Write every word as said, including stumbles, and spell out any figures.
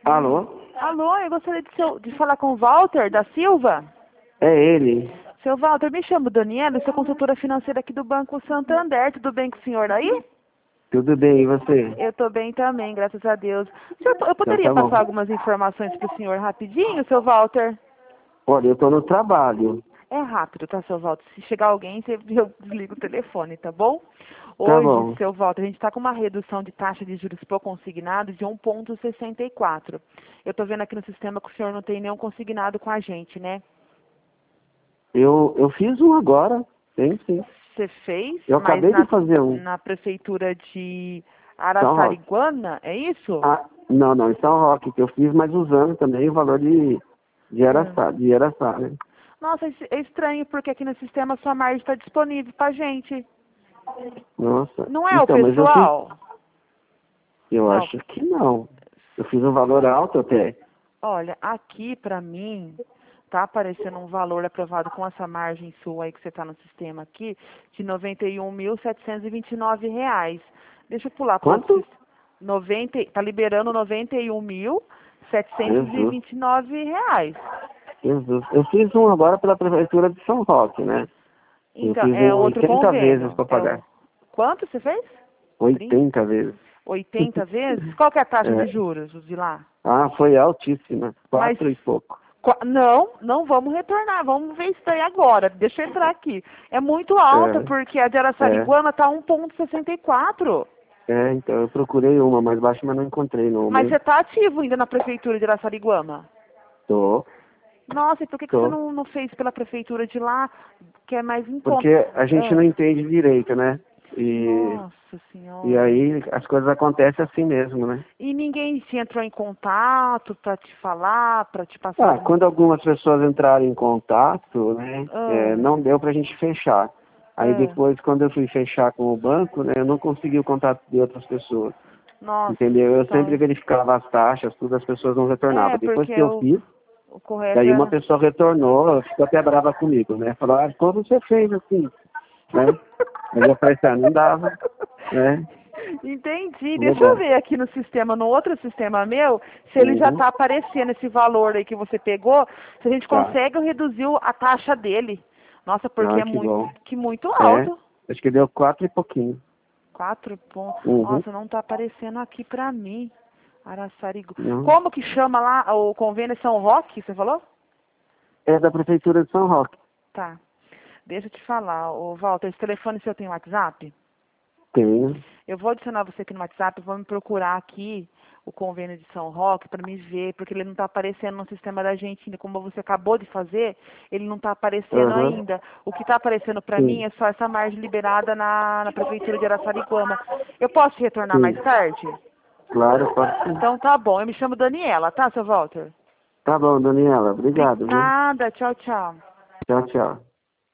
Alô? Alô, eu gostaria de, seu, de falar com o Walter da Silva. É ele. Seu Walter, me chamo Daniela, eu sou consultora financeira aqui do Banco Santander. Tudo bem com o senhor aí? Tudo bem, e você? Eu estou bem também, graças a Deus. Senhor, eu Então poderia tá bom. passar algumas informações para o senhor rapidinho, seu Walter? Olha, eu tô no trabalho. É rápido, tá, seu Walter? Se chegar alguém, você- eu desligo o telefone, tá bom? Tá Hoje, bom. seu Walter, a gente está com uma redução de taxa de juros por consignado de um vírgula sessenta e quatro. Eu estou vendo aqui no sistema que o senhor não tem nenhum consignado com a gente, né? Eu, eu fiz um agora. Tem sim. Você fez, Eu mas acabei de na, fazer um. na prefeitura de São Roque. Araçariguama, é isso? Ah, não, não, em São Roque, que eu fiz, mas usando também o valor de, de Ah. Araçá, de Araçá, né? Nossa, é é estranho, porque aqui no sistema a sua margem está disponível pra gente. Nossa. Não é o Então, mas eu fiz. pessoal? Eu Não. acho que não. Eu fiz um valor alto até. Olha, aqui pra mim tá aparecendo um valor aprovado com essa margem sua aí que você tá no sistema aqui de noventa e um mil setecentos e vinte e nove reais. Deixa eu pular para outro Quanto? sistema. noventa, tá liberando noventa e um mil setecentos e Jesus. vinte e nove reais. Jesus. Eu fiz um agora pela prefeitura de São Roque, né? Eu Então, fiz é um outro oitenta vezes convênio. para É pagar. o... Quanto você fez? trinta? oitenta vezes. oitenta vezes? Qual que é a taxa de É. juros de lá? Ah, foi altíssima. Mas Quatro e pouco. qua- não, não vamos retornar, vamos ver isso aí agora. Deixa eu entrar aqui. É muito alta, porque a de É, é. Araçariguama tá um vírgula sessenta e quatro. É, então eu procurei uma mais baixa, mas não encontrei no Mas você momento. tá ativo ainda na prefeitura de Araçariguama? Tô, Nossa, e por que, que você tô. não, não fez pela prefeitura de lá, que é mais em conta? Porque a gente não Ah, entende direito, né? E, nossa e senhora. aí as coisas acontecem assim mesmo, né? E ninguém te entrou em contato para te falar, para te passar Ah, alguma... quando algumas pessoas entraram em contato, né, é, Ah, não deu pra gente fechar. Aí ah, depois, quando eu fui fechar com o banco, né, eu não consegui o contato de outras pessoas. nossa, Entendeu? Eu sempre então... verificava as taxas, tudo, as pessoas não retornavam. É, Depois porque que eu o, fiz, o correto daí uma era... pessoa retornou, ficou até brava comigo, né? Falou, ah, como você fez assim? Né? Aí eu falei, assim, ah, não dava, né? Entendi. Deixa eu Legal. ver aqui no sistema, no outro sistema meu, se ele já Uhum. está aparecendo esse valor aí que você pegou, se a gente Tá. consegue reduzir o- a taxa dele. Nossa, porque Ah, é que muito, bom. que muito É, alto. acho que deu quatro e pouquinho. Quatro pontos. Uhum. Nossa, não está aparecendo aqui pra mim. Araçarigu. Não. Como que chama lá o convênio São Roque, você falou? É da Prefeitura de São Roque. Tá. Deixa eu te falar, ô Walter, esse telefone seu tem WhatsApp? Tenho. Eu vou adicionar você aqui no WhatsApp, vou me procurar aqui o convênio de São Roque para me ver, porque ele não está aparecendo no sistema da gente ainda. Como você acabou de fazer, ele não está aparecendo Aham. ainda. O que está aparecendo para mim Sim. é só essa margem liberada na, na Prefeitura de Araçariguama. Eu posso te retornar mais Sim. tarde? Claro, pode sim. Então tá bom. Eu me chamo Daniela, tá, seu Walter? Tá bom, Daniela. Bri- Obrigado, viu? Nada. Tchau, tchau. Tchau, tchau.